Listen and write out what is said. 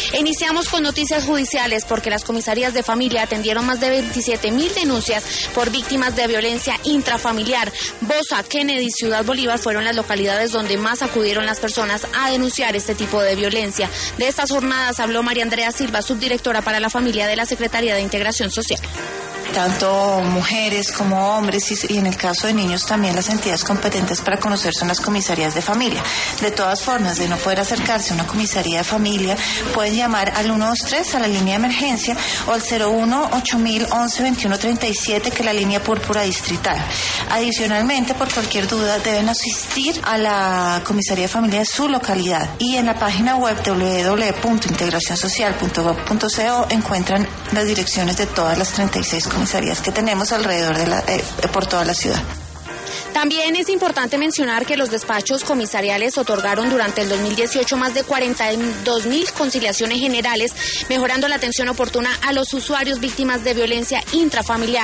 Iniciamos con noticias judiciales porque las comisarías de familia atendieron más de 27.000 denuncias por víctimas de violencia intrafamiliar. Bosa, Kennedy y Ciudad Bolívar fueron las localidades donde más acudieron las personas a denunciar este tipo de violencia. De estas jornadas habló María Andrea Silva, subdirectora para la familia de la Secretaría de Integración Social. Tanto mujeres como hombres y en el caso de niños también las entidades competentes para conocer son las comisarías de familia. De todas formas, de no poder acercarse a una comisaría de familia, pueden llamar al 123 a la línea de emergencia o al 01-8011-2137, que es la línea púrpura distrital. Adicionalmente, por cualquier duda, deben asistir a la comisaría de familia de su localidad y en la página web www.integracionsocial.gov.co encuentran las direcciones de todas las 36 comisarías que tenemos alrededor por toda la ciudad. También es importante mencionar que los despachos comisariales otorgaron durante el 2018 más de 42.000 conciliaciones generales, mejorando la atención oportuna a los usuarios víctimas de violencia intrafamiliar.